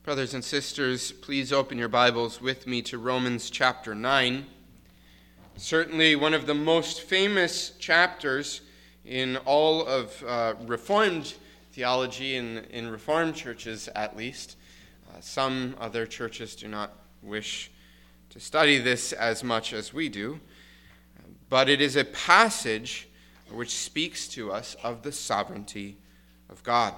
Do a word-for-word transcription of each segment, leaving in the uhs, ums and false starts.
Brothers and sisters, please open your Bibles with me to Romans chapter nine. Certainly one of the most famous chapters in all of uh, Reformed theology, in, in Reformed churches at least. Uh, some other churches do not wish to study this as much as we do, but it is a passage which speaks to us of the sovereignty of God.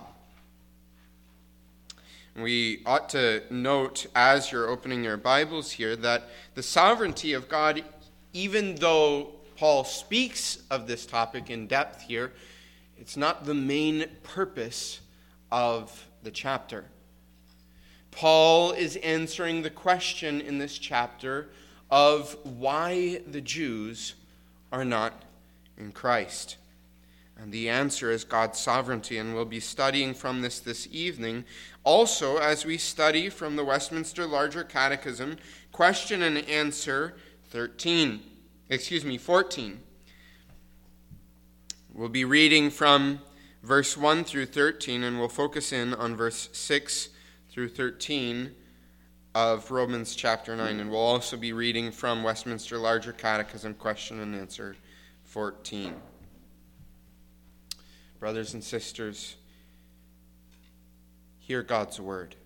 We ought to note, as you're opening your Bibles here, that the sovereignty of God, even though Paul speaks of this topic in depth here, it's not the main purpose of the chapter. Paul is answering the question in this chapter of why the Jews are not in Christ. And the answer is God's sovereignty, and we'll be studying from this this evening. Also, as we study from the Westminster Larger Catechism, question and answer thirteen, excuse me, fourteen. We'll be reading from verse one through thirteen, and we'll focus in on verse six through thirteen of Romans chapter nine. And we'll also be reading from Westminster Larger Catechism, question and answer fourteen. Brothers and sisters, hear God's word.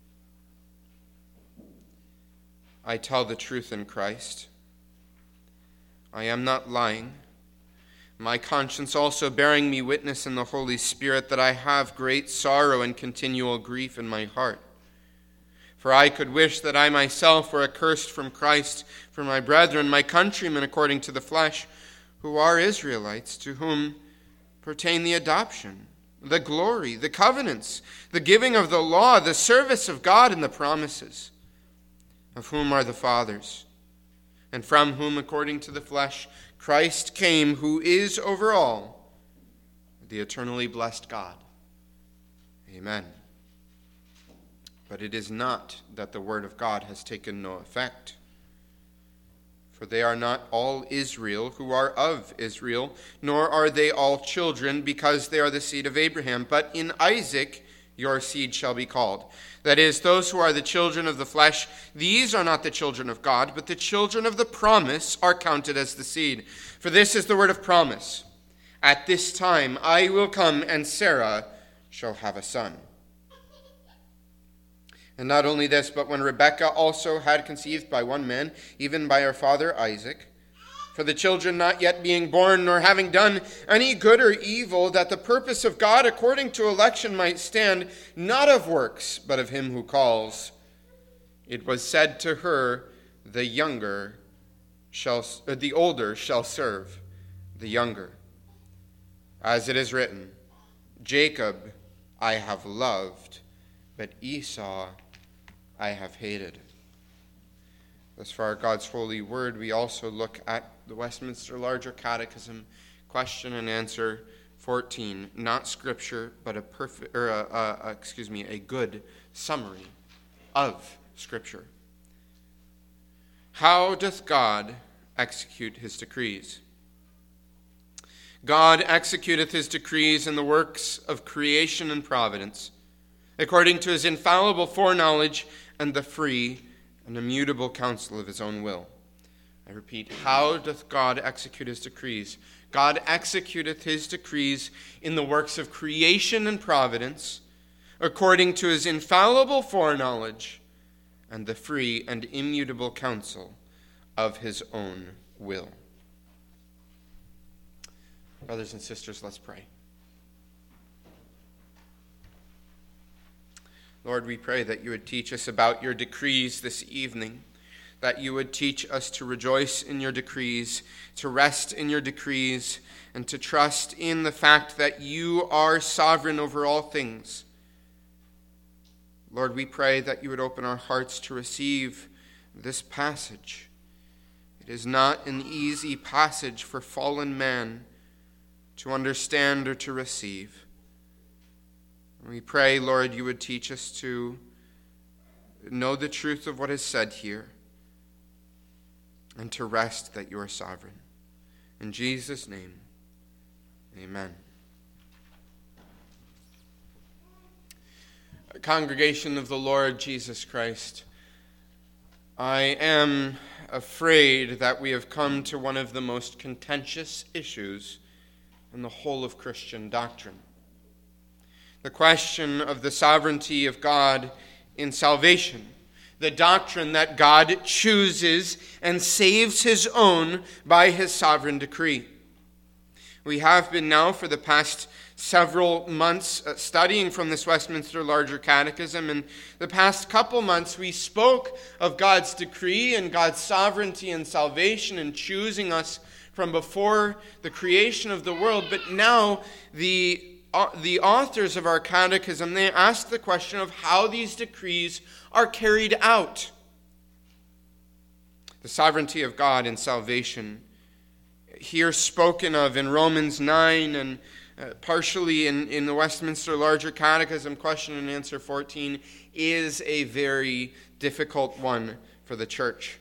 I tell the truth in Christ. I am not lying. My conscience also bearing me witness in the Holy Spirit that I have great sorrow and continual grief in my heart. For I could wish that I myself were accursed from Christ for my brethren, my countrymen according to the flesh, who are Israelites, to whom pertain the adoption, the glory, the covenants, the giving of the law, the service of God, and the promises, of whom are the fathers, and from whom, according to the flesh, Christ came, who is over all, the eternally blessed God. Amen. But it is not that the word of God has taken no effect. For they are not all Israel who are of Israel, nor are they all children, because they are the seed of Abraham. But in Isaac your seed shall be called. That is, those who are the children of the flesh, these are not the children of God, but the children of the promise are counted as the seed. For this is the word of promise. At this time I will come, and Sarah shall have a son. And not only this, but when Rebekah also had conceived by one man, even by her father Isaac, for the children not yet being born, nor having done any good or evil, that the purpose of God according to election might stand, not of works, but of him who calls, it was said to her, the younger shall, uh, the older shall serve the younger. As it is written, Jacob I have loved, but Esau I have hated. Thus far, God's holy word. We also look at the Westminster Larger Catechism, question and answer fourteen. Not scripture, but a perfect, or a, a, excuse me, a good summary of Scripture. How doth God execute his decrees? God executeth his decrees in the works of creation and providence, according to his infallible foreknowledge and the free and immutable counsel of his own will. I repeat, how doth God execute his decrees? God executeth his decrees in the works of creation and providence, according to his infallible foreknowledge and the free and immutable counsel of his own will. Brothers and sisters, let's pray. Lord, we pray that you would teach us about your decrees this evening, that you would teach us to rejoice in your decrees, to rest in your decrees, and to trust in the fact that you are sovereign over all things. Lord, we pray that you would open our hearts to receive this passage. It is not an easy passage for fallen man to understand or to receive. We pray, Lord, you would teach us to know the truth of what is said here and to rest that you are sovereign. In Jesus' name, amen. Congregation of the Lord Jesus Christ, I am afraid that we have come to one of the most contentious issues in the whole of Christian doctrine. The question of the sovereignty of God in salvation, the doctrine that God chooses and saves his own by his sovereign decree. We have been now for the past several months studying from this Westminster Larger Catechism. In the past couple months, we spoke of God's decree and God's sovereignty and salvation and choosing us from before the creation of the world. But now the, uh, the authors of our catechism, they ask the question of how these decrees are carried out. The sovereignty of God in salvation, here spoken of in Romans nine and Uh, partially in, in the Westminster Larger Catechism, question and answer fourteen, is a very difficult one for the church.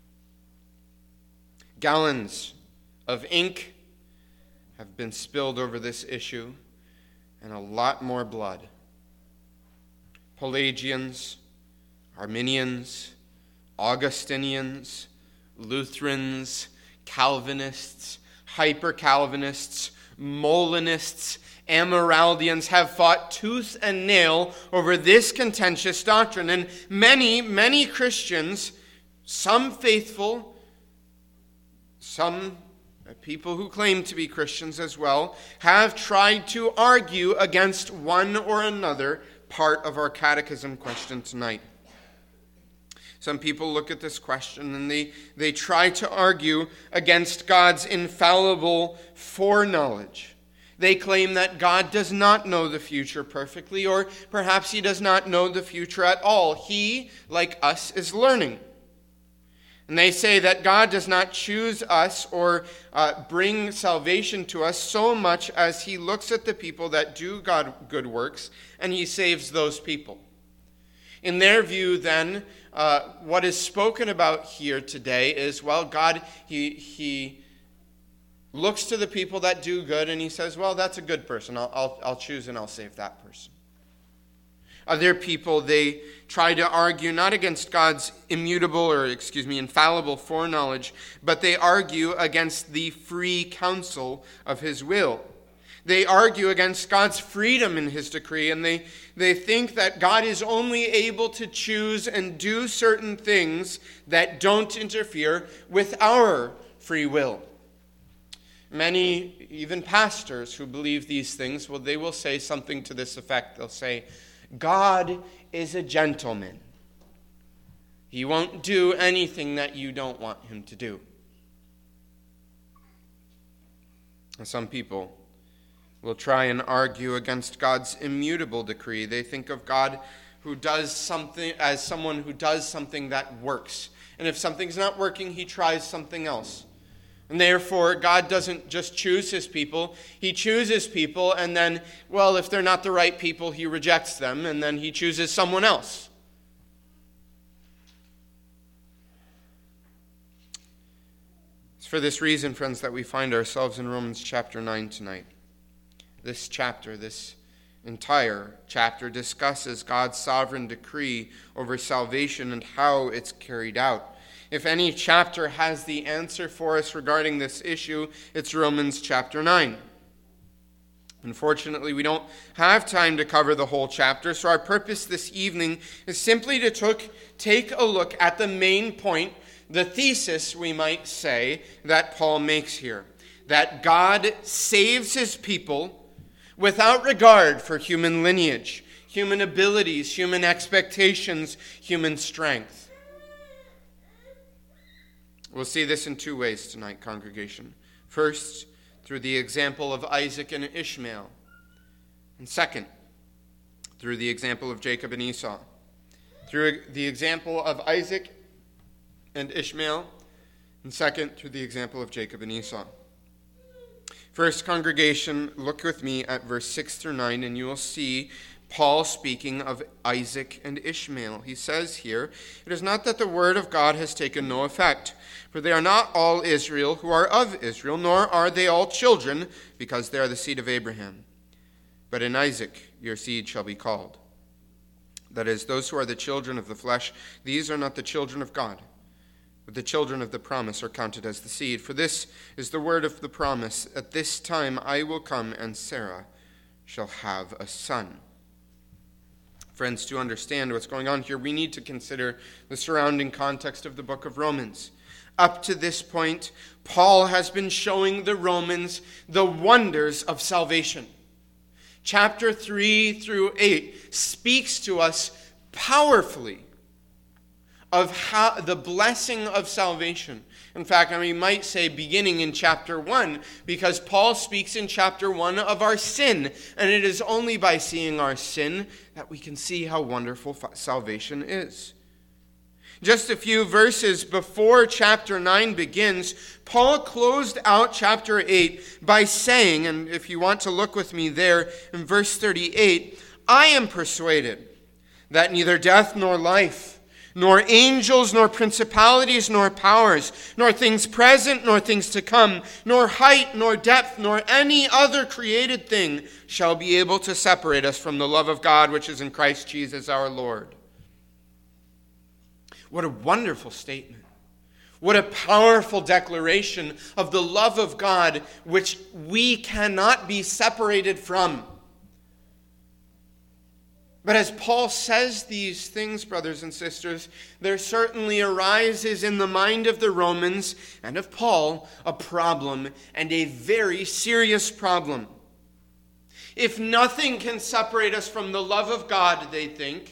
Gallons of ink have been spilled over this issue, and a lot more blood. Pelagians, Arminians, Augustinians, Lutherans, Calvinists, Hyper-Calvinists, Molinists, Amyraldians have fought tooth and nail over this contentious doctrine. And many, many Christians, some faithful, some people who claim to be Christians as well, have tried to argue against one or another part of our catechism question tonight. Some people look at this question and they, they try to argue against God's infallible foreknowledge. They claim that God does not know the future perfectly, or perhaps he does not know the future at all. He, like us, is learning. And they say that God does not choose us or uh, bring salvation to us so much as he looks at the people that do God good works and he saves those people. In their view, then, uh, what is spoken about here today is, well, God, he, he looks to the people that do good, and he says, well, that's a good person. I'll, I'll, I'll choose and I'll save that person. Other people, they try to argue not against God's immutable, or excuse me, infallible foreknowledge, but they argue against the free counsel of his will. They argue against God's freedom in his decree, and they, they think that God is only able to choose and do certain things that don't interfere with our free will. Many, even pastors who believe these things, well, they will say something to this effect. They'll say, God is a gentleman. He won't do anything that you don't want him to do. And some people will try and argue against God's immutable decree. They think of God who does something as someone who does something that works. And if something's not working, he tries something else. And therefore, God doesn't just choose his people. He chooses people, and then, well, if they're not the right people, he rejects them, and then he chooses someone else. It's for this reason, friends, that we find ourselves in Romans chapter nine tonight. This chapter, this entire chapter, discusses God's sovereign decree over salvation and how it's carried out. If any chapter has the answer for us regarding this issue, it's Romans chapter nine. Unfortunately, we don't have time to cover the whole chapter, so our purpose this evening is simply to took, take a look at the main point, the thesis, we might say, that Paul makes here. That God saves his people without regard for human lineage, human abilities, human expectations, human strength. We'll see this in two ways tonight, congregation. First, through the example of Isaac and Ishmael. And second, through the example of Jacob and Esau. Through the example of Isaac and Ishmael. And second, through the example of Jacob and Esau. First, congregation, look with me at verse six through nine, and you will see Paul speaking of Isaac and Ishmael. He says here, "It is not that the word of God has taken no effect, for they are not all Israel who are of Israel, nor are they all children, because they are the seed of Abraham. But in Isaac your seed shall be called. That is, those who are the children of the flesh, these are not the children of God, but the children of the promise are counted as the seed. For this is the word of the promise, at this time I will come, and Sarah shall have a son. Friends, to understand what's going on here, we need to consider the surrounding context of the book of Romans. Up to this point, Paul has been showing the Romans the wonders of salvation. Chapter three through eight speaks to us powerfully of how the blessing of salvation. In fact, I mean, you might say beginning in chapter one, because Paul speaks in chapter one of our sin, and it is only by seeing our sin that we can see how wonderful salvation is. Just a few verses before chapter nine begins, Paul closed out chapter eight by saying, and if you want to look with me there in verse thirty-eight, I am persuaded that neither death nor life, nor angels, nor principalities, nor powers, nor things present, nor things to come, nor height, nor depth, nor any other created thing shall be able to separate us from the love of God which is in Christ Jesus our Lord. What a wonderful statement. What a powerful declaration of the love of God which we cannot be separated from. But as Paul says these things, brothers and sisters, there certainly arises in the mind of the Romans and of Paul a problem, and a very serious problem. If nothing can separate us from the love of God, they think,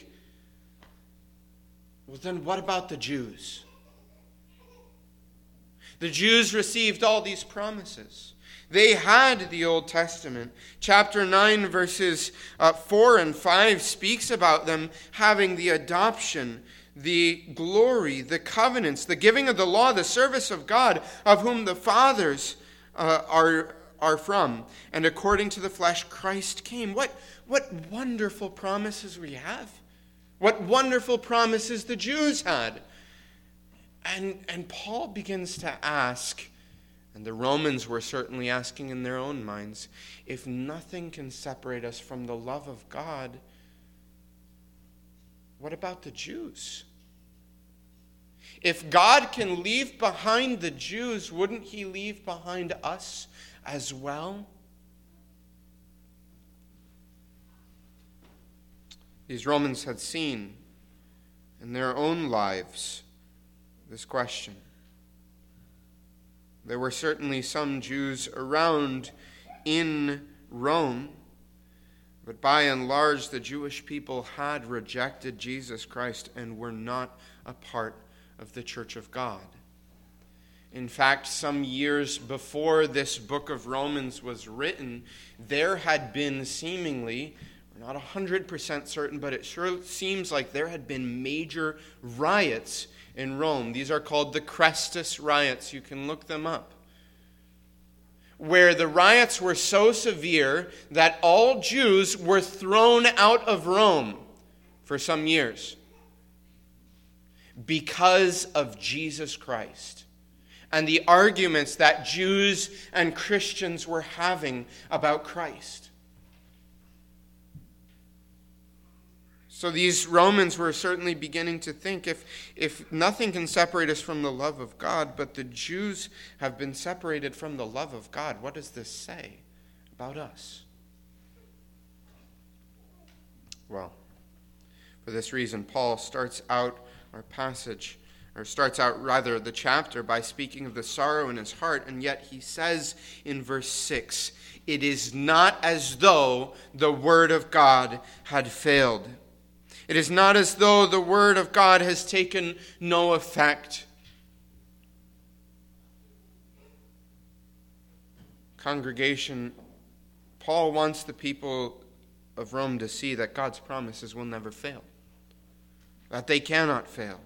well, then what about the Jews? The Jews received all these promises. They had the Old Testament. Chapter nine, verses uh, four and five speaks about them having the adoption, the glory, the covenants, the giving of the law, the service of God, of whom the fathers uh, are, are from. And according to the flesh, Christ came. What, what wonderful promises we have. What wonderful promises the Jews had. And, and Paul begins to ask, and the Romans were certainly asking in their own minds, if nothing can separate us from the love of God, what about the Jews? If God can leave behind the Jews, wouldn't he leave behind us as well? These Romans had seen in their own lives this question. There were certainly some Jews around in Rome, but by and large the Jewish people had rejected Jesus Christ and were not a part of the church of God. In fact, some years before this book of Romans was written, there had been seemingly, we're not one hundred percent certain, but it sure seems like there had been major riots in Rome. These are called the Chrestus riots. You can look them up. Where the riots were so severe that all Jews were thrown out of Rome for some years because of Jesus Christ and the arguments that Jews and Christians were having about Christ. So these Romans were certainly beginning to think, if, if nothing can separate us from the love of God, but the Jews have been separated from the love of God, what does this say about us? Well, for this reason, Paul starts out our passage, or starts out rather the chapter, by speaking of the sorrow in his heart, and yet he says in verse six, it is not as though the word of God had failed. It is not as though the word of God has taken no effect. Congregation, Paul wants the people of Rome to see that God's promises will never fail, that they cannot fail.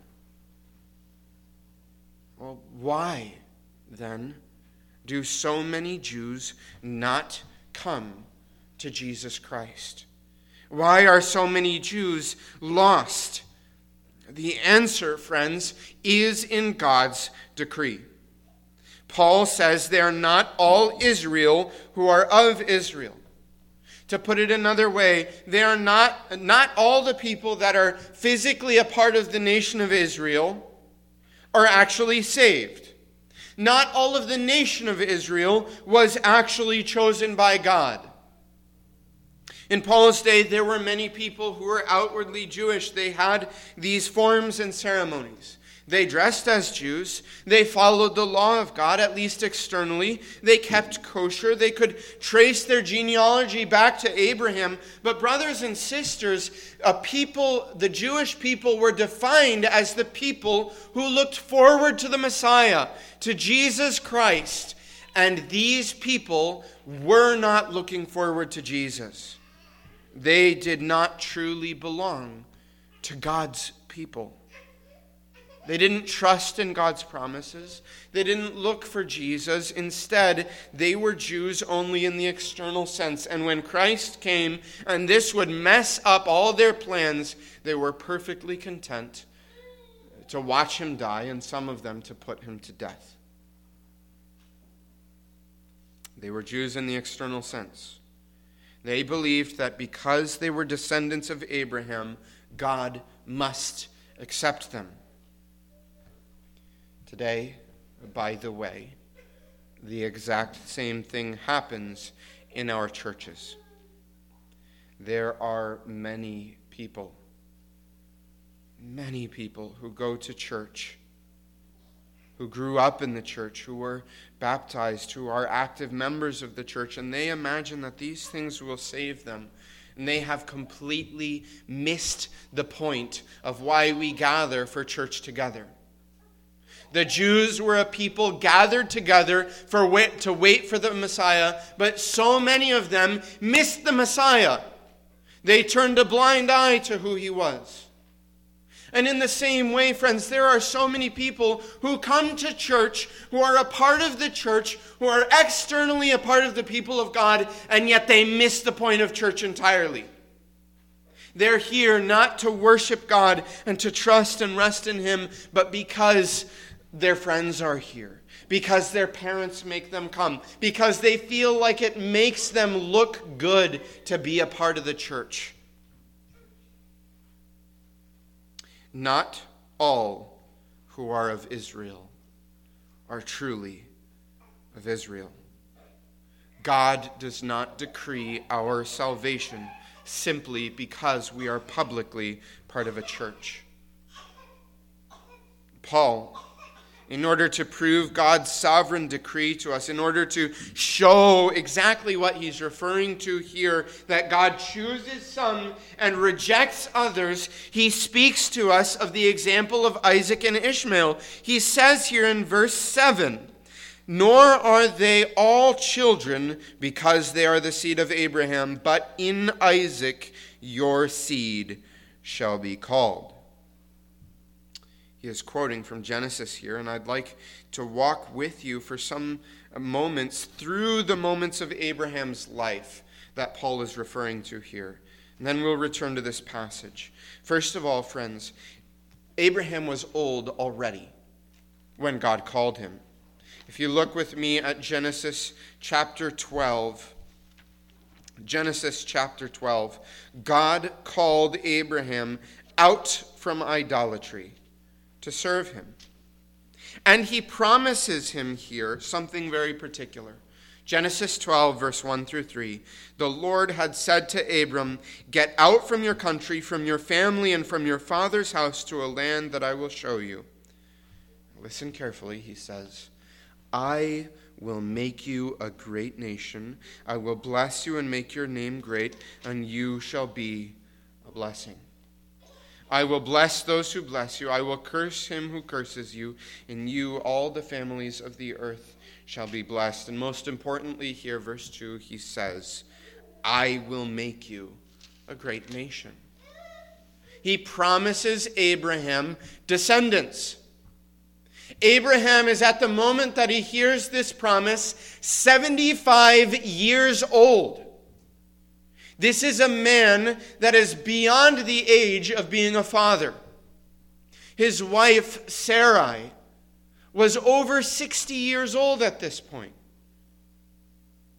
Well, why, then, do so many Jews not come to Jesus Christ? Why are so many Jews lost? The answer, friends, is in God's decree. Paul says they are not all Israel who are of Israel. To put it another way, they are not, not all the people that are physically a part of the nation of Israel are actually saved. Not all of the nation of Israel was actually chosen by God. In Paul's day, there were many people who were outwardly Jewish. They had these forms and ceremonies. They dressed as Jews. They followed the law of God, at least externally. They kept kosher. They could trace their genealogy back to Abraham. But brothers and sisters, a people, the Jewish people were defined as the people who looked forward to the Messiah, to Jesus Christ. And these people were not looking forward to Jesus. They did not truly belong to God's people. They didn't trust in God's promises. They didn't look for Jesus. Instead, they were Jews only in the external sense. And when Christ came, and this would mess up all their plans, they were perfectly content to watch him die, and some of them to put him to death. They were Jews in the external sense. They believed that because they were descendants of Abraham, God must accept them. Today, by the way, the exact same thing happens in our churches. There are many people, many people who go to church, who grew up in the church, who were baptized, who are active members of the church, and they imagine that these things will save them. And they have completely missed the point of why we gather for church together. The Jews were a people gathered together for wait, to wait for the Messiah, but so many of them missed the Messiah. They turned a blind eye to who he was. And in the same way, friends, there are so many people who come to church, who are a part of the church, who are externally a part of the people of God, and yet they miss the point of church entirely. They're here not to worship God and to trust and rest in him, but because their friends are here, because their parents make them come, because they feel like it makes them look good to be a part of the church. Not all who are of Israel are truly of Israel. God does not decree our salvation simply because we are publicly part of a church. Paul, in order to prove God's sovereign decree to us, in order to show exactly what he's referring to here, that God chooses some and rejects others, he speaks to us of the example of Isaac and Ishmael. He says here in verse seven, "Nor are they all children because they are the seed of Abraham, but in Isaac your seed shall be called." He is quoting from Genesis here, and I'd like to walk with you for some moments through the moments of Abraham's life that Paul is referring to here. And then we'll return to this passage. First of all, friends, Abraham was old already when God called him. If you look with me at Genesis chapter twelve, Genesis chapter twelve, God called Abraham out from idolatry to serve him. And he promises him here something very particular. Genesis twelve, verse one through three. "The Lord had said to Abram, 'Get out from your country, from your family, and from your father's house to a land that I will show you.'" Listen carefully, he says, "I will make you a great nation. I will bless you and make your name great, and you shall be a blessing. I will bless those who bless you. I will curse him who curses you. In you all the families of the earth shall be blessed." And most importantly here, verse two, he says, "I will make you a great nation." He promises Abraham descendants. Abraham is at the moment that he hears this promise seventy-five years old. This is a man that is beyond the age of being a father. His wife, Sarai, was over sixty years old at this point.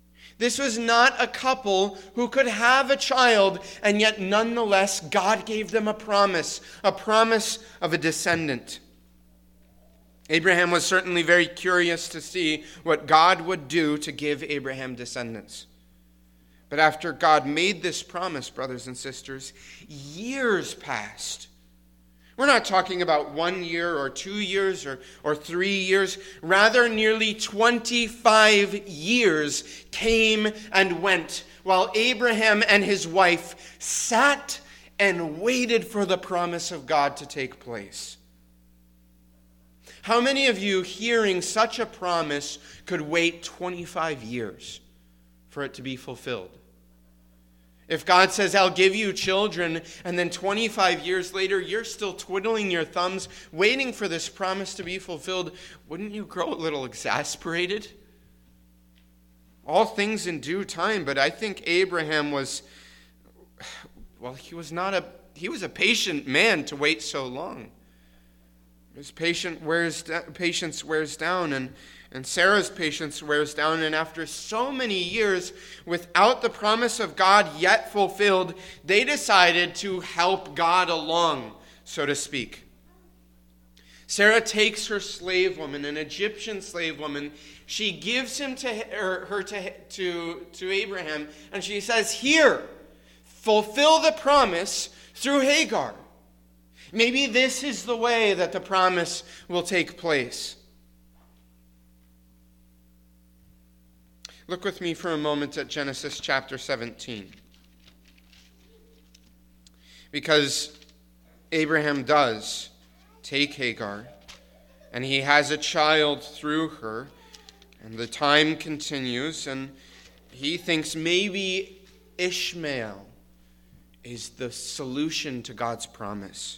This was not a couple who could have a child, and yet nonetheless God gave them a promise, a promise of a descendant. Abraham was certainly very curious to see what God would do to give Abraham descendants. But after God made this promise, brothers and sisters, years passed. We're not talking about one year or two years or, or three years. Rather, nearly twenty-five years came and went while Abraham and his wife sat and waited for the promise of God to take place. How many of you hearing such a promise could wait twenty-five years for it to be fulfilled? If God says, I'll give you children, and then twenty-five years later, you're still twiddling your thumbs, waiting for this promise to be fulfilled, wouldn't you grow a little exasperated? All things in due time, but I think Abraham was, well, he was not a, he was a patient man to wait so long. His patient wears, patience wears down, and And Sarah's patience wears down, and after so many years without the promise of God yet fulfilled, they decided to help God along, so to speak. Sarah takes her slave woman, an Egyptian slave woman. She gives him to her, her to, to, to Abraham, and she says, here, fulfill the promise through Hagar. Maybe this is the way that the promise will take place. Look with me for a moment at Genesis chapter seventeen. Because Abraham does take Hagar, and he has a child through her, and the time continues, and he thinks maybe Ishmael is the solution to God's promise.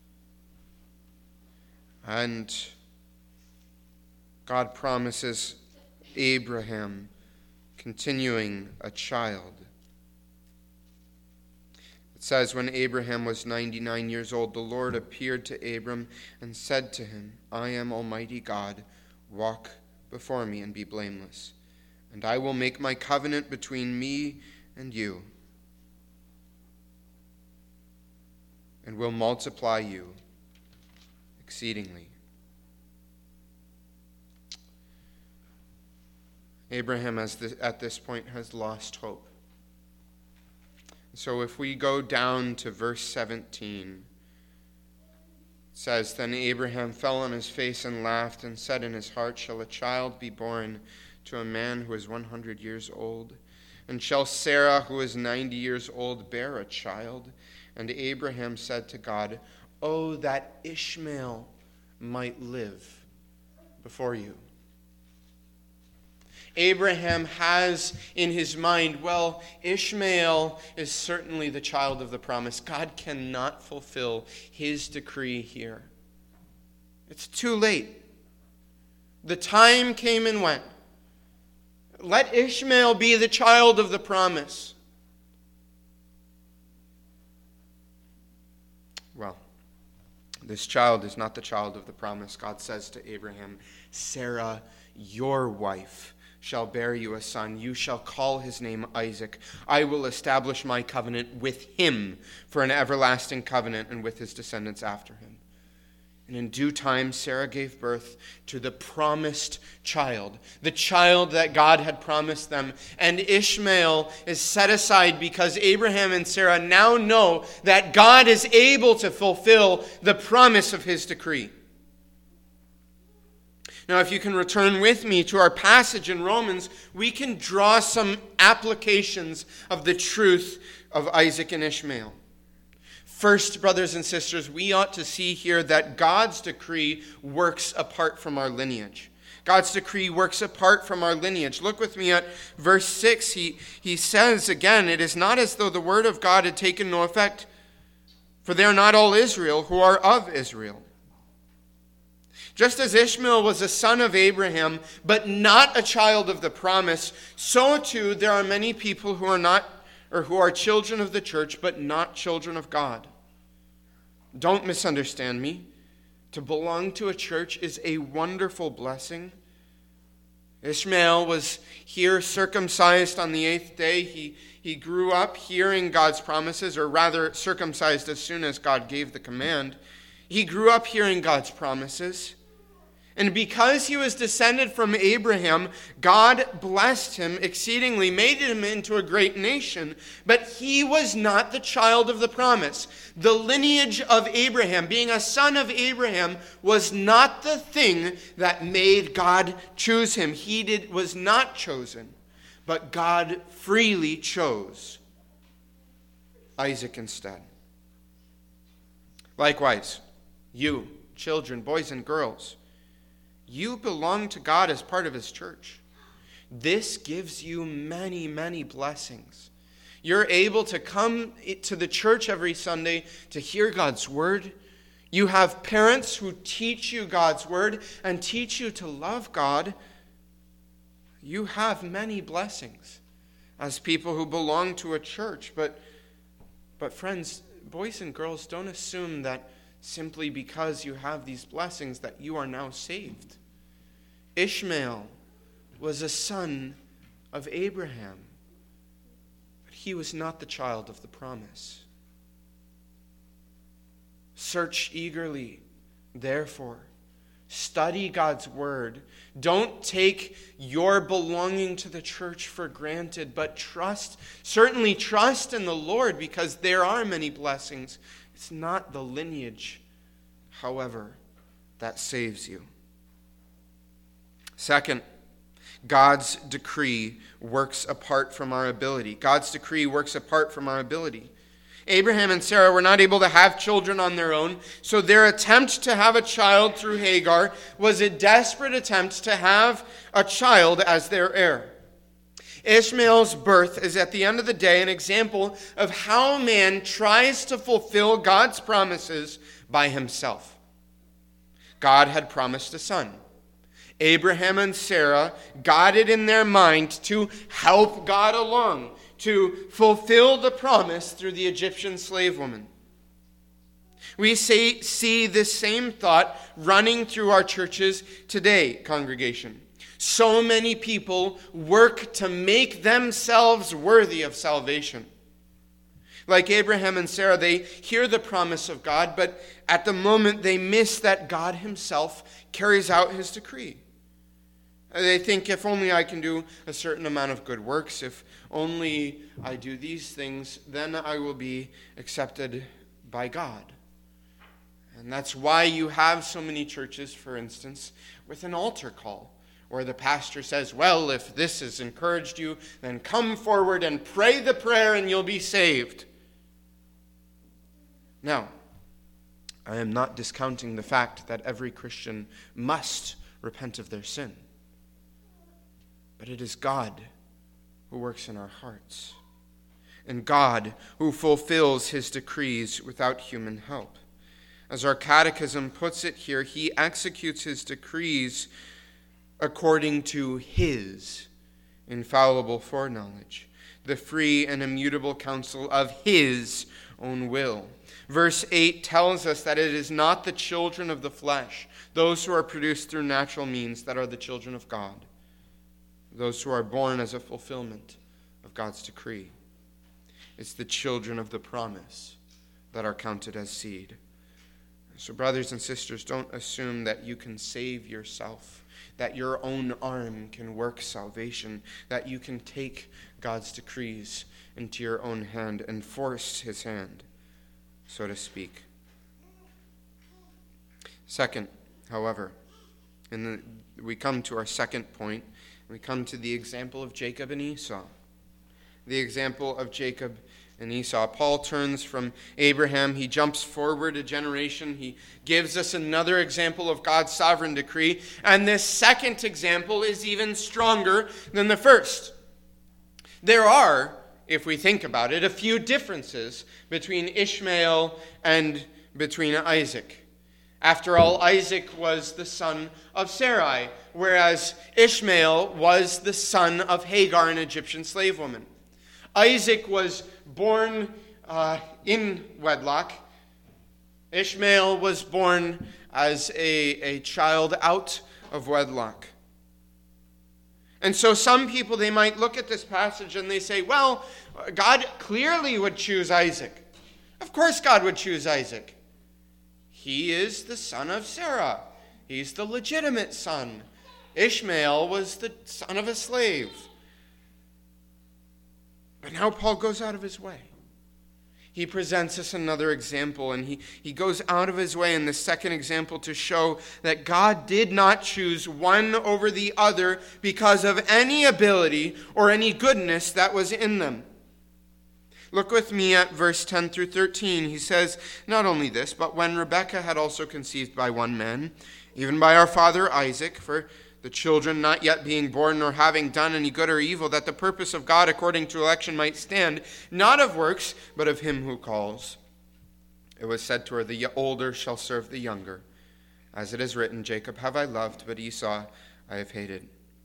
And God promises Abraham continuing a child. It says, when Abraham was ninety-nine years old, the Lord appeared to Abram and said to him, I am Almighty God, walk before me and be blameless, and I will make my covenant between me and you, and will multiply you exceedingly. Abraham has this, at this point has lost hope. So if we go down to verse seventeen, it says, then Abraham fell on his face and laughed and said in his heart, shall a child be born to a man who is one hundred years old? And shall Sarah, who is ninety years old, bear a child? And Abraham said to God, oh, that Ishmael might live before you. Abraham has in his mind, well, Ishmael is certainly the child of the promise. God cannot fulfill his decree here. It's too late. The time came and went. Let Ishmael be the child of the promise. Well, this child is not the child of the promise. God says to Abraham, Sarah, your wife, shall bear you a son. You shall call his name Isaac. I will establish my covenant with him for an everlasting covenant, and with his descendants after him. And in due time, Sarah gave birth to the promised child, the child that God had promised them. And Ishmael is set aside because Abraham and Sarah now know that God is able to fulfill the promise of his decree. Now, if you can return with me to our passage in Romans, we can draw some applications of the truth of Isaac and Ishmael. First, brothers and sisters, we ought to see here that God's decree works apart from our lineage. God's decree works apart from our lineage. Look with me at verse six. He, he says again, it is not as though the word of God had taken no effect, for they are not all Israel who are of Israel. Just as Ishmael was a son of Abraham, but not a child of the promise, so too there are many people who are not, or who are children of the church, but not children of God. Don't misunderstand me. To belong to a church is a wonderful blessing. Ishmael was here circumcised on the eighth day. He, he grew up hearing God's promises, or rather circumcised as soon as God gave the command. He grew up hearing God's promises. And because he was descended from Abraham, God blessed him exceedingly, made him into a great nation. But he was not the child of the promise. The lineage of Abraham, being a son of Abraham, was not the thing that made God choose him. He did, was not chosen, but God freely chose Isaac instead. Likewise, you, children, boys and girls, you belong to God as part of his church. This gives you many, many blessings. You're able to come to the church every Sunday to hear God's word. You have parents who teach you God's word and teach you to love God. You have many blessings as people who belong to a church. But, but friends, boys and girls, don't assume that simply because you have these blessings that you are now saved. Ishmael was a son of Abraham, but he was not the child of the promise. Search eagerly, therefore. Study God's word. Don't take your belonging to the church for granted, but trust, certainly trust in the Lord, because there are many blessings. It's not the lineage, however, that saves you. Second, God's decree works apart from our ability. God's decree works apart from our ability. Abraham and Sarah were not able to have children on their own, so their attempt to have a child through Hagar was a desperate attempt to have a child as their heir. Ishmael's birth is at the end of the day an example of how man tries to fulfill God's promises by himself. God had promised a son. Abraham and Sarah got it in their mind to help God along, to fulfill the promise through the Egyptian slave woman. We see, see this same thought running through our churches today, congregation. So many people work to make themselves worthy of salvation. Like Abraham and Sarah, they hear the promise of God, but at the moment they miss that God himself carries out his decree. They think, if only I can do a certain amount of good works, if only I do these things, then I will be accepted by God. And that's why you have so many churches, for instance, with an altar call, where the pastor says, well, if this has encouraged you, then come forward and pray the prayer and you'll be saved. Now, I am not discounting the fact that every Christian must repent of their sin. But it is God who works in our hearts, and God who fulfills his decrees without human help. As our catechism puts it here, he executes his decrees according to his infallible foreknowledge, the free and immutable counsel of his own will. Verse eight tells us that it is not the children of the flesh, those who are produced through natural means, that are the children of God. Those who are born as a fulfillment of God's decree. It's the children of the promise that are counted as seed. So brothers and sisters, don't assume that you can save yourself, that your own arm can work salvation, that you can take God's decrees into your own hand and force his hand, so to speak. Second, however, and we come to our second point. We come to the example of Jacob and Esau. The example of Jacob and Esau. Paul turns from Abraham. He jumps forward a generation. He gives us another example of God's sovereign decree. And this second example is even stronger than the first. There are, if we think about it, a few differences between Ishmael and between Isaac. After all, Isaac was the son of Sarai, whereas Ishmael was the son of Hagar, an Egyptian slave woman. Isaac was born uh, in wedlock. Ishmael was born as a, a child out of wedlock. And so some people, they might look at this passage and they say, well, God clearly would choose Isaac. Of course God would choose Isaac. He is the son of Sarah. He's the legitimate son. Ishmael was the son of a slave. But now Paul goes out of his way. He presents us another example, and he, he goes out of his way in the second example to show that God did not choose one over the other because of any ability or any goodness that was in them. Look with me at verse ten through thirteen. He says, not only this, but when Rebekah had also conceived by one man, even by our father Isaac, for the children not yet being born nor having done any good or evil, that the purpose of God according to election might stand, not of works, but of him who calls. It was said to her, the older shall serve the younger. As it is written, Jacob have I loved, but Esau I have hated.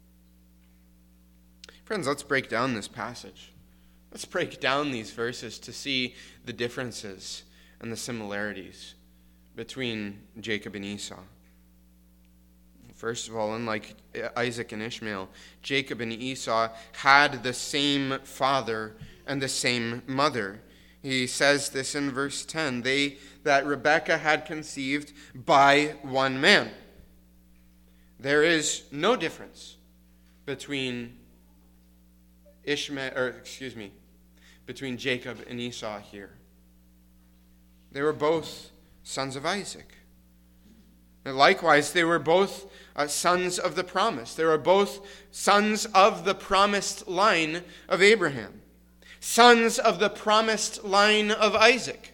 Friends, let's break down this passage. Let's break down these verses to see the differences and the similarities between Jacob and Esau. First of all, unlike Isaac and Ishmael, Jacob and Esau had the same father and the same mother. He says this in verse ten, they that Rebekah had conceived by one man. There is no difference between Ishmael, or excuse me, between Jacob and Esau here. They were both sons of Isaac. And likewise, they were both uh, sons of the promise. They were both sons of the promised line of Abraham, sons of the promised line of Isaac.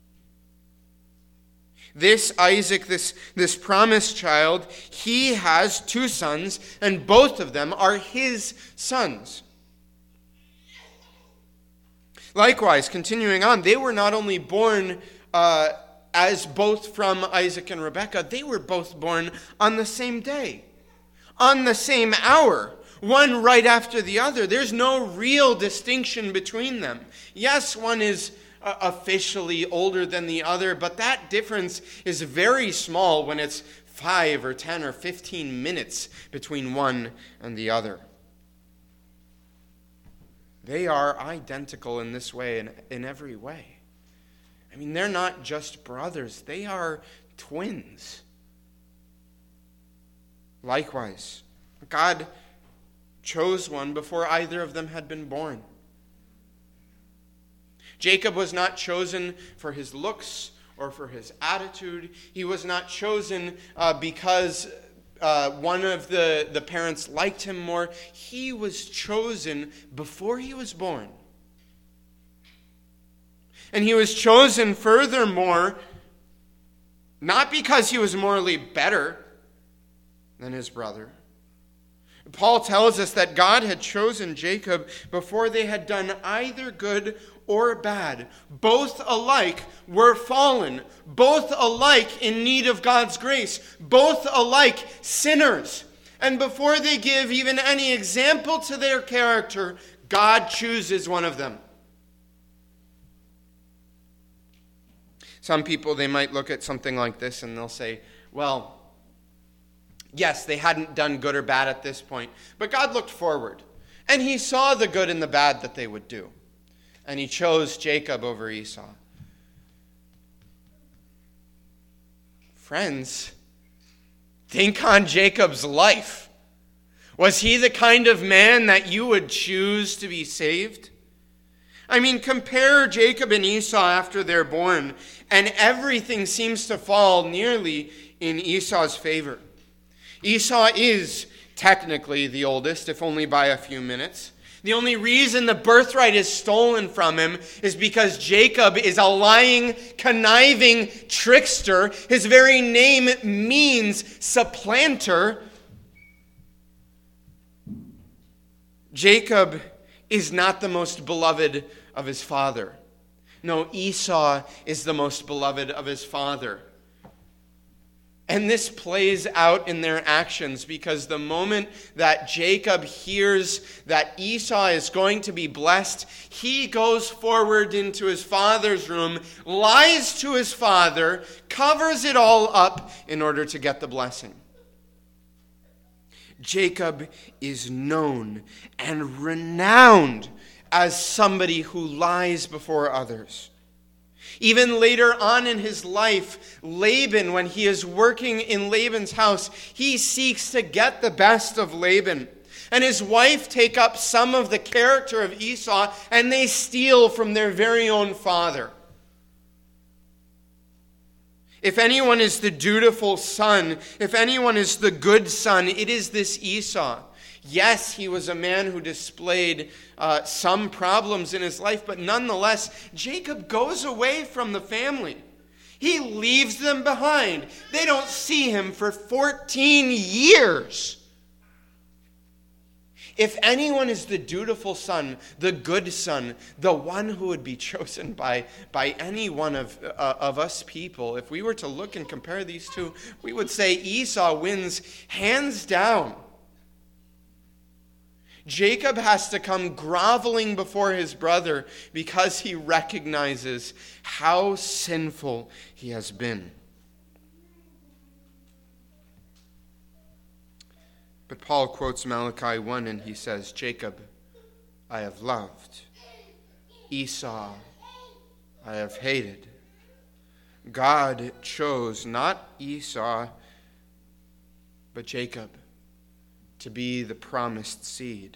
This Isaac, this, this promised child, he has two sons, and both of them are his sons. Likewise, continuing on, they were not only born uh, as both from Isaac and Rebekah, they were both born on the same day, on the same hour, one right after the other. There's no real distinction between them. Yes, one is uh, officially older than the other, but that difference is very small when it's five or ten or fifteen minutes between one and the other. They are identical in this way, in, in every way. I mean, they're not just brothers, they are twins. Likewise, God chose one before either of them had been born. Jacob was not chosen for his looks or for his attitude. He was not chosen uh, because uh, one of the, the parents liked him more. He was chosen before he was born. And he was chosen furthermore, not because he was morally better than his brother. Paul tells us that God had chosen Jacob before they had done either good or bad. Both alike were fallen. Both alike in need of God's grace. Both alike sinners. And before they give even any example to their character, God chooses one of them. Some people, they might look at something like this and they'll say, well, yes, they hadn't done good or bad at this point, but God looked forward, and he saw the good and the bad that they would do, and he chose Jacob over Esau. Friends, think on Jacob's life. Was he the kind of man that you would choose to be saved? I mean, compare Jacob and Esau after they're born, and everything seems to fall nearly in Esau's favor. Esau is technically the oldest, if only by a few minutes. The only reason the birthright is stolen from him is because Jacob is a lying, conniving trickster. His very name means supplanter. Jacob is not the most beloved of his father. No, Esau is the most beloved of his father. And this plays out in their actions, because the moment that Jacob hears that Esau is going to be blessed, he goes forward into his father's room, lies to his father, covers it all up in order to get the blessing. Jacob is known and renowned as somebody who lies before others. Even later on in his life, Laban, when he is working in Laban's house, he seeks to get the best of Laban. And his wife take up some of the character of Esau, and they steal from their very own father. If anyone is the dutiful son, if anyone is the good son, it is this Esau. Yes, he was a man who displayed uh, some problems in his life, but nonetheless, Jacob goes away from the family. He leaves them behind. They don't see him for fourteen years. If anyone is the dutiful son, the good son, the one who would be chosen by, by any one of, uh, of us people, if we were to look and compare these two, we would say Esau wins hands down. Jacob has to come groveling before his brother because he recognizes how sinful he has been. But Paul quotes Malachi one and he says, Jacob I have loved, Esau I have hated. God chose not Esau, but Jacob to be the promised seed.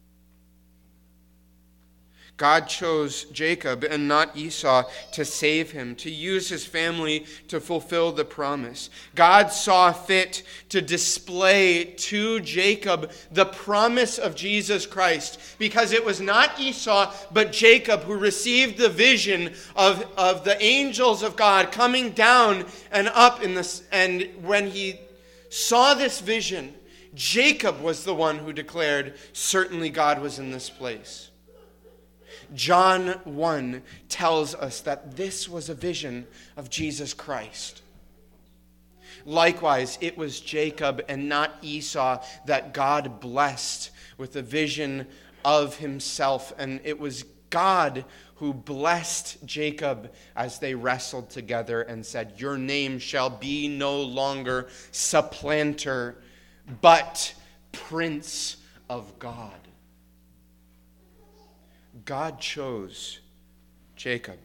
God chose Jacob and not Esau to save him, to use his family to fulfill the promise. God saw fit to display to Jacob the promise of Jesus Christ, because it was not Esau but Jacob who received the vision of, of the angels of God coming down and up in this. And when he saw this vision, Jacob was the one who declared, certainly God was in this place. John one tells us that this was a vision of Jesus Christ. Likewise, it was Jacob and not Esau that God blessed with a vision of himself. And it was God who blessed Jacob as they wrestled together and said, your name shall be no longer supplanter, but Prince of God. God chose Jacob.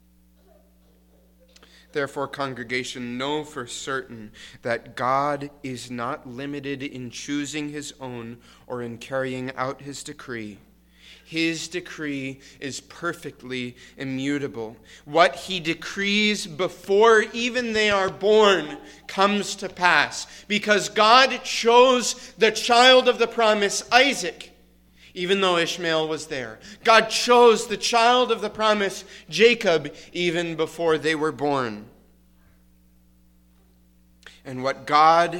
Therefore, congregation, know for certain that God is not limited in choosing his own or in carrying out his decree. His decree is perfectly immutable. What he decrees before even they are born comes to pass, because God chose the child of the promise, Isaac, even though Ishmael was there. God chose the child of the promise, Jacob, even before they were born. And what God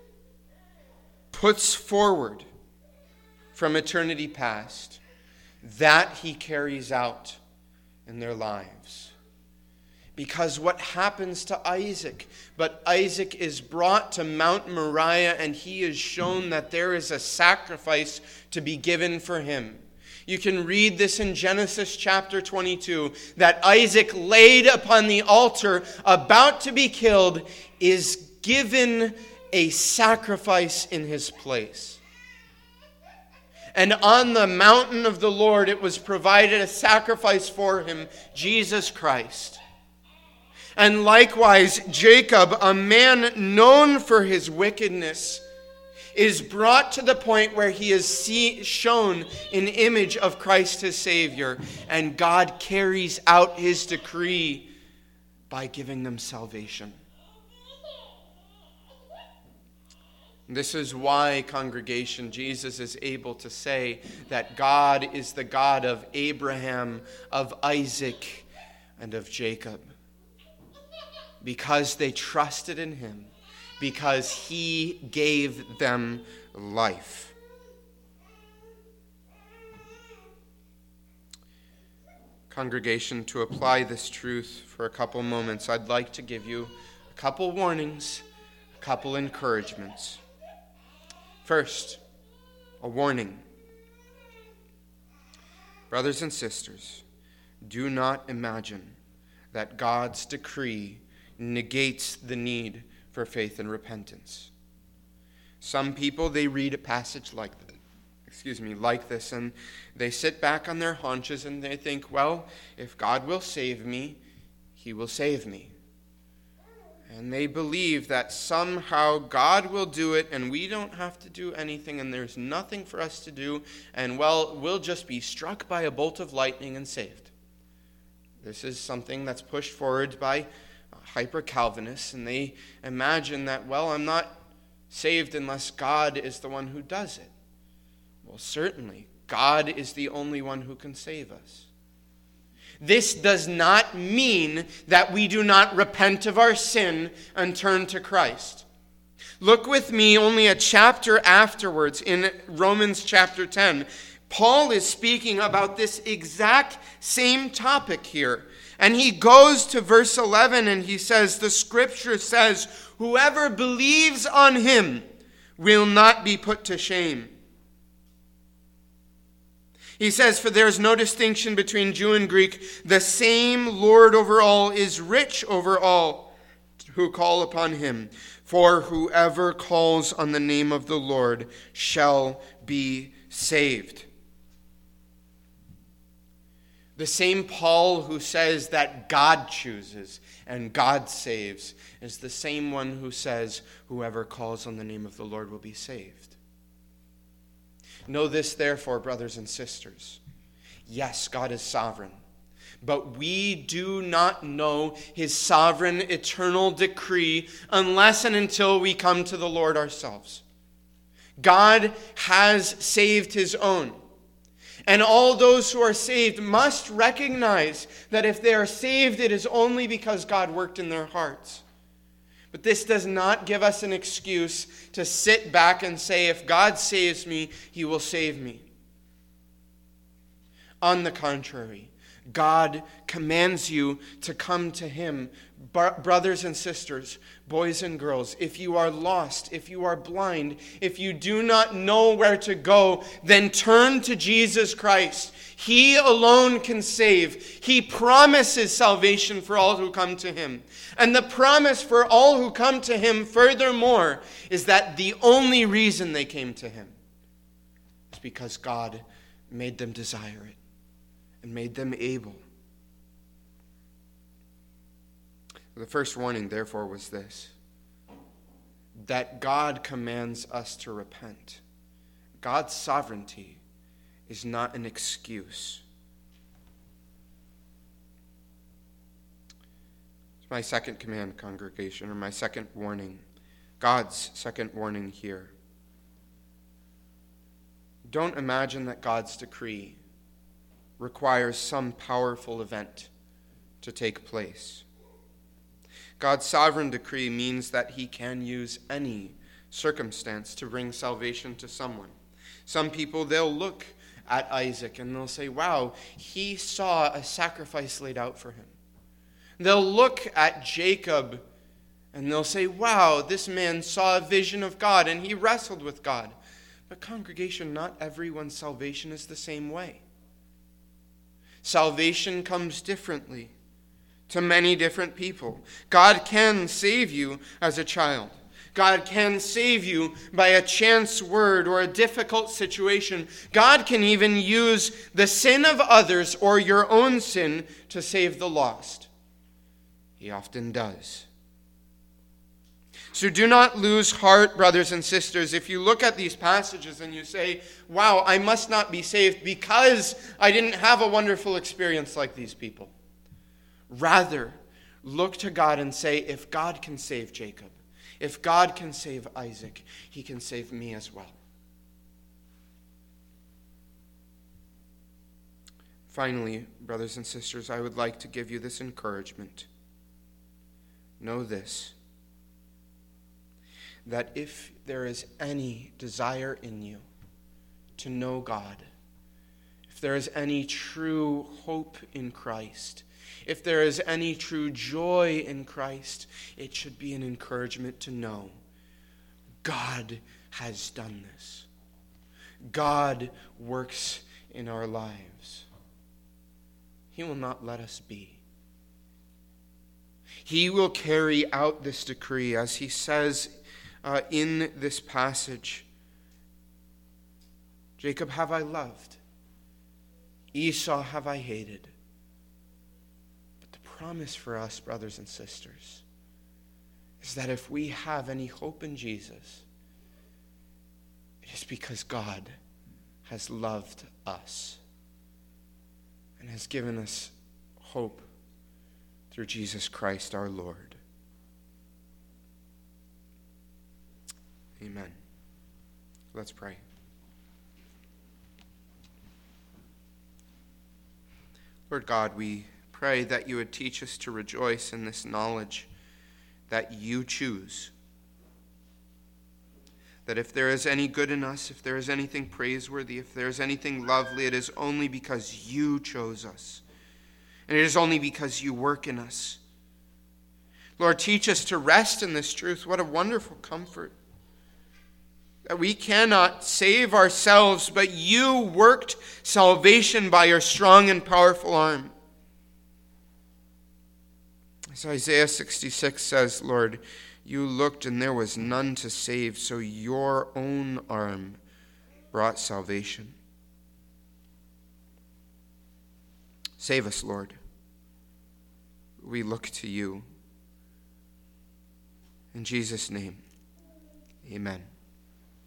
puts forward from eternity past, that he carries out in their lives. Because what happens to Isaac? But Isaac is brought to Mount Moriah, and he is shown that there is a sacrifice to be given for him. You can read this in Genesis chapter twenty-two, that Isaac, laid upon the altar, about to be killed, is given a sacrifice in his place. And on the mountain of the Lord, it was provided a sacrifice for him, Jesus Christ. And likewise, Jacob, a man known for his wickedness, is brought to the point where he is see, shown an image of Christ his Savior, and God carries out his decree by giving them salvation. This is why, congregation, Jesus is able to say that God is the God of Abraham, of Isaac, and of Jacob. Because they trusted in him, because he gave them life. Congregation, to apply this truth for a couple moments, I'd like to give you a couple warnings, a couple encouragements. First, a warning. Brothers and sisters, do not imagine that God's decree negates the need for faith and repentance. Some people, they read a passage like this, excuse me, like this, and they sit back on their haunches and they think, well, if God will save me, he will save me. And they believe that somehow God will do it and we don't have to do anything and there's nothing for us to do, and well, we'll just be struck by a bolt of lightning and saved. This is something that's pushed forward by hyper-Calvinists, and they imagine that, well, I'm not saved unless God is the one who does it. Well, certainly, God is the only one who can save us. This does not mean that we do not repent of our sin and turn to Christ. Look with me only a chapter afterwards in Romans chapter ten. Paul is speaking about this exact same topic here. And he goes to verse eleven and he says, the scripture says, whoever believes on him will not be put to shame. He says, for there is no distinction between Jew and Greek. The same Lord over all is rich over all who call upon him. For whoever calls on the name of the Lord shall be saved. The same Paul who says that God chooses and God saves is the same one who says whoever calls on the name of the Lord will be saved. Know this, therefore, brothers and sisters. Yes, God is sovereign, but we do not know his sovereign eternal decree unless and until we come to the Lord ourselves. God has saved his own. And all those who are saved must recognize that if they are saved, it is only because God worked in their hearts. But this does not give us an excuse to sit back and say, if God saves me, he will save me. On the contrary, God commands you to come to him. Brothers and sisters, boys and girls, if you are lost, if you are blind, if you do not know where to go, then turn to Jesus Christ. He alone can save. He promises salvation for all who come to him. And the promise for all who come to him, furthermore, is that the only reason they came to him is because God made them desire it and made them able. The first warning, therefore, was this: that God commands us to repent. God's sovereignty is not an excuse. It's my second command, congregation, or my second warning. God's second warning here. Don't imagine that God's decree requires some powerful event to take place. God's sovereign decree means that he can use any circumstance to bring salvation to someone. Some people, they'll look at Isaac and they'll say, wow, he saw a sacrifice laid out for him. They'll look at Jacob and they'll say, wow, this man saw a vision of God and he wrestled with God. But congregation, not everyone's salvation is the same way. Salvation comes differently to many different people. God can save you as a child. God can save you by a chance word or a difficult situation. God can even use the sin of others or your own sin to save the lost. He often does. So do not lose heart, brothers and sisters, if you look at these passages and you say, wow, I must not be saved because I didn't have a wonderful experience like these people. Rather, look to God and say, if God can save Jacob, if God can save Isaac, he can save me as well. Finally, brothers and sisters, I would like to give you this encouragement. Know this, that if there is any desire in you to know God, if there is any true hope in Christ, if there is any true joy in Christ, it should be an encouragement to know God has done this. God works in our lives. He will not let us be. He will carry out this decree, as he says uh, in this passage. Jacob have I loved, Esau have I hated. But the promise for us, brothers and sisters, is that if we have any hope in Jesus, it is because God has loved us and has given us hope through Jesus Christ our Lord. Amen. Let's pray. Lord God, we pray that you would teach us to rejoice in this knowledge that you choose. That if there is any good in us, if there is anything praiseworthy, if there is anything lovely, it is only because you chose us. And it is only because you work in us. Lord, teach us to rest in this truth. What a wonderful comfort. That we cannot save ourselves, but you worked salvation by your strong and powerful arm. As Isaiah sixty-six says, Lord, you looked and there was none to save, so your own arm brought salvation. Save us, Lord. We look to you. In Jesus' name, amen.